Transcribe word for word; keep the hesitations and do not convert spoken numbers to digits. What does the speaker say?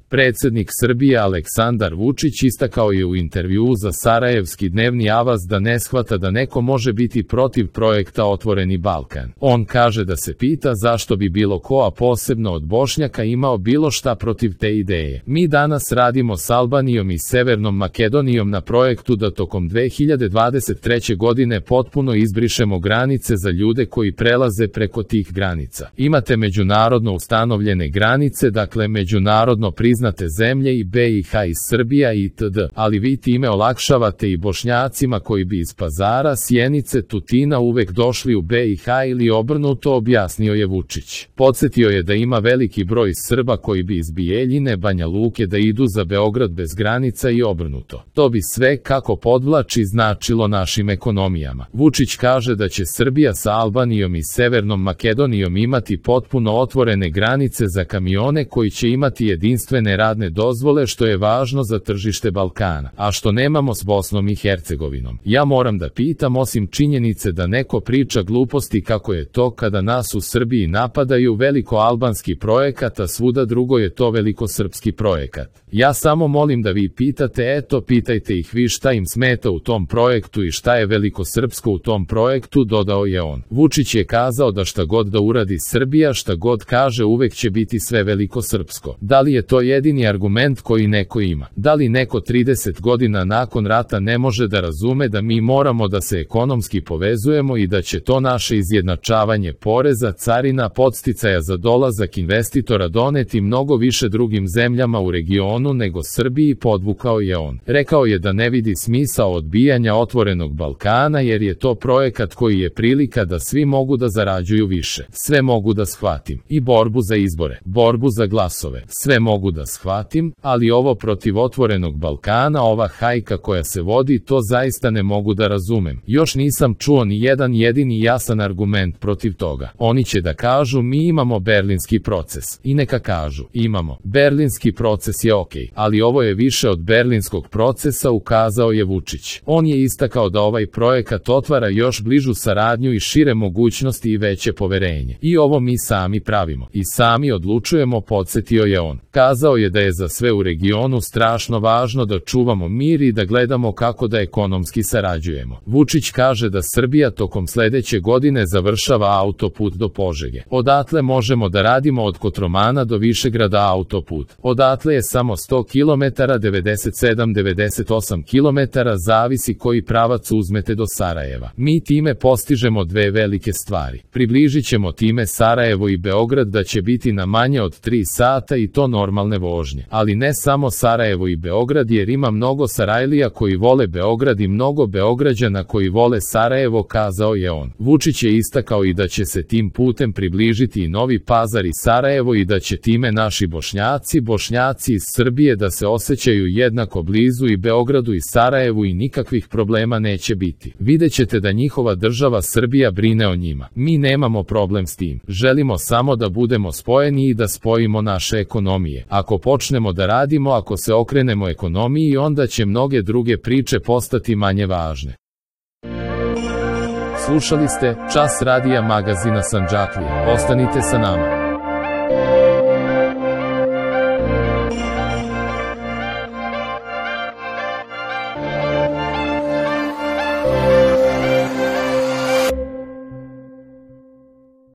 Predsjednik Srbije Aleksandar Vučić istakao je u intervjuu za sarajevski dnevni Avaz da ne shvata da neko može biti protiv projekta Otvoreni Balkan. On kaže da se pita zašto bi bilo ko, a posebno od Bošnjaka, imao bilo šta protiv te ideje. Mi danas radimo s Albanijom i Severnom Makedonijom na projektu da tokom dve hiljade dvadeset treće godine potpuno izbrišemo granice za ljude koji prelaze preko tih granica. Imate međunarodno ustanovljene granice, dakle međunarodno priznate zemlje i B i H i Srbija itd. Ali vi time olakšavate i Bošnjacima koji bi iz Pazara, Sjenice, Tutina uvek došli u B i H ili obrnuto, objasnio je Vučić. Podsjetio je da ima veliki broj Srba koji bi iz Bijeljine, Banja Luke da idu za Beograd bez granica i obrnuto. To bi sve, kako podvlači, značilo našim ekonomijama. Vučić kaže da će Srbija sa Albanijom i Severnom Makedonijom imati potpuno otvorene granice za kamione koji će imati jedinstvene radne dozvole, što je važno za tržište Balkana, a što nemamo s Bosnom i Hercegovinom. Ja moram da pitam, osim činjenice da neko priča gluposti kako je to kada nas u Srbiji napadaju veliko albanski projekat, a svuda drugo je to veliko srpski projekat. Ja samo molim da vi pitate, eto pitajte ih vi šta im smeta u tom projektu i šta je veliko srpsko u tom projektu, dodao je on. Vučić je kazao da šta god da uradi Srbija, šta god kaže, uvek će biti sve veliko srpsko. Da li je to jedini argument koji neko ima? Da li neko trideset godina nakon rata ne može da razume da mi moramo da se ekonomski povezujemo i da će to naše izjednačavanje poreza, carina, podsticaja za dolazak investitora doneti mnogo više drugim zemljama u regionu nego Srbiji, podvukao je on. Rekao je da ne vidi smisao odbijanja Otvorenog Balkana jer je to projekat koji je prilika da svi mogu da zarađuju više. Sve mogu da shvatim. I borbu za izbore, borbu za glasove. Sve mogu da shvatim, ali ovo protiv Otvorenog Balkana, ova hajka koja se vodi, to zaista ne mogu da razumem. Još nisam čuo ni jedan jedini jasan argument protiv toga. Oni će da kažu mi imamo berlinski proces. I neka kažu, imamo. Berlinski proces je okej, ali ovo je više od berlinskog procesa, ukazao je Vučić. On je istakao da ovaj projekat otvara još bližu saradnju i šire mogućnosti i veće poverenje. I ovo mi sami pravimo. I sami odlučujemo, podsjetio je on. Kazao je da je za sve u regionu strašno važno da čuvamo mir i da gledamo kako da ekonomski sarađujemo. Vučić kaže da Srbija tokom sledeće godine završava autoput do Požege. Odatle možemo da radimo od Kotromana do Višegrada autoput. Odatle je samo sto kilometara, devedeset sedam do devedeset osam kilometara, zavisi koji pravac uzmete do Sarajeva. Mi time postižemo dve velike stvari. Približit ćemo time Sarajevo i Beograd da će biti na manje od tri sata i to normalne vožnje. Ali ne samo Sarajevo i Beograd, jer ima mnogo Sarajlija koji vole Beograd i mnogo Beograđana koji vole Sarajevo, kazao je on. Vučić je istakao i da će se tim putem približiti i Novi Pazar i Sarajevo i da će time naši Bošnjaci, Bošnjaci iz Srbije da se osjećaju jednako blizu i Beogradu i Sarajevu i nikakvih problema neće biti. Videćete da njihova država Srbija brine o njima. Mi nemamo problem s tim. Želimo samo da budemo spojeni i da spojimo naše ekonomije. Ako počnemo da radimo, ako se okrenemo ekonomiji, onda će mnoge druge priče postati manje važne. Slušali ste Čas radija magazina Sandžaklija. Ostanite sa nama.